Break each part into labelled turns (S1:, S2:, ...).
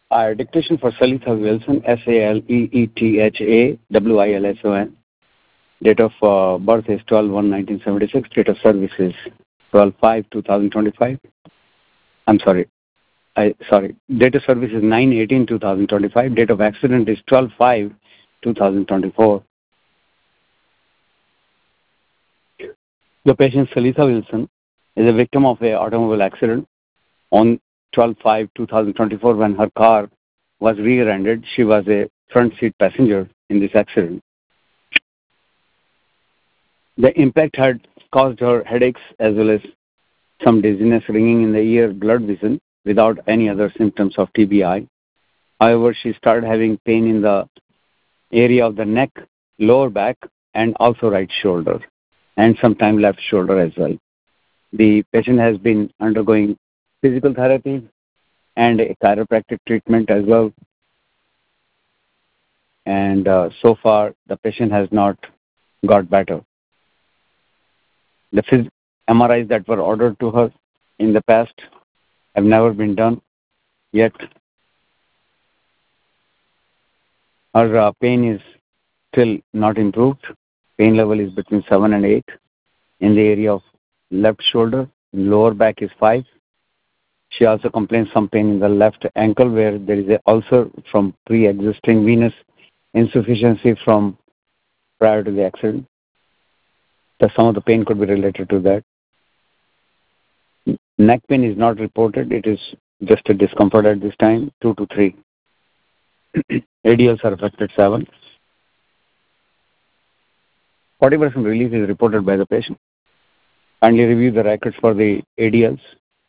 S1: Dictation for Salitha Wilson, Saleetha Wilson. Date of birth is 12/1/1976. Date of service is 12/5/2025. I'm sorry. Date of service is 9/18/2025. Date of accident is 12/5/2024. The patient Salitha Wilson is a victim of an automobile accident on 12/5/2024 when her car was rear-ended. She was a front seat passenger in this accident. The impact had caused her headaches as well as some dizziness, ringing in the ear, blurred vision without any other symptoms of TBI. However, she started having pain in the area of the neck, lower back, and also right shoulder, and sometimes left shoulder as well. The patient has been undergoing physical therapy and a chiropractic treatment as well. And so far, the patient has not got better. The MRIs that were ordered to her in the past have never been done yet. Her pain is still not improved. Pain level is between 7 and 8 in the area of left shoulder. Lower back is 5. She also complains some pain in the left ankle where there is an ulcer from pre-existing venous insufficiency from prior to the accident. Some of the pain could be related to that. Neck pain is not reported. It is just a discomfort at this time, 2 to 3. ADLs are affected 7. 40% relief is reported by the patient. Kindly review the records for the ADLs.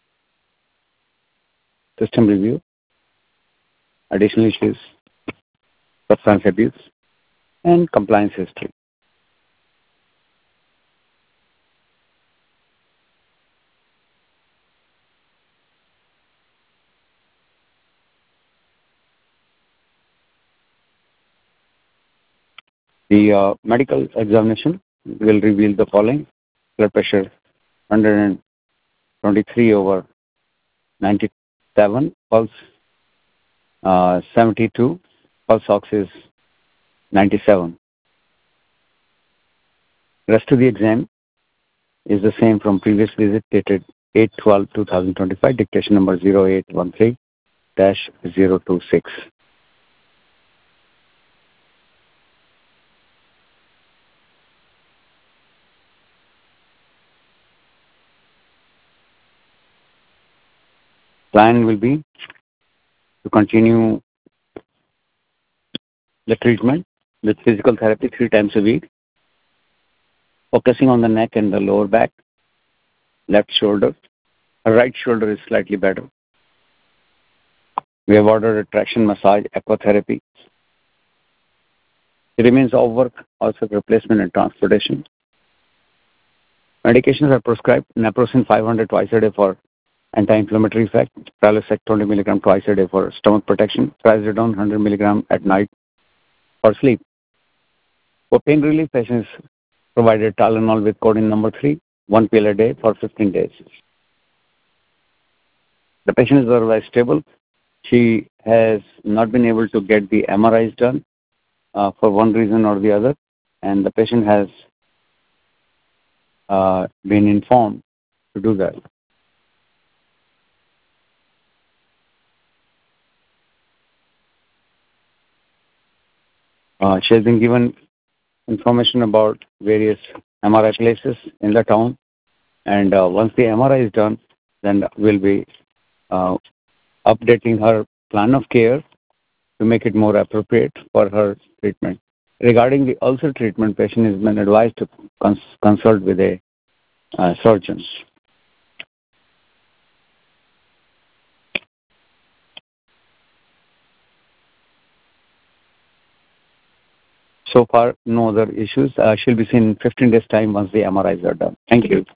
S1: System review. Additional issues, substance abuse, and compliance history. The medical examination will reveal the following: blood pressure 123/97, pulse 72, pulse ox is 97. Rest of the exam is the same from previous visit dated 8/12/2025, dictation number 0813-026. Plan will be to continue the treatment with physical therapy 3 times a week, focusing on the neck and the lower back, left shoulder. Her right shoulder is slightly better. We have ordered a traction massage, aquatherapy. It remains off work, also replacement and transportation. Medications are prescribed: naproxen 500 twice a day for anti-inflammatory effect, Prilosec 20 mg twice a day for stomach protection, Trazodone 100 mg at night for sleep. For pain relief, patients provided Tylenol with codeine number 3, 1 pill a day for 15 days. The patient is otherwise stable. She has not been able to get the MRIs done for one reason or the other, and the patient has been informed to do that. She has been given information about various MRI places in the town, and once the MRI is done, then we'll be updating her plan of care to make it more appropriate for her treatment. Regarding the ulcer treatment, patient has been advised to consult with a surgeon. So far, no other issues. She'll be seen in 15 days' time once the MRIs are done. Thank you.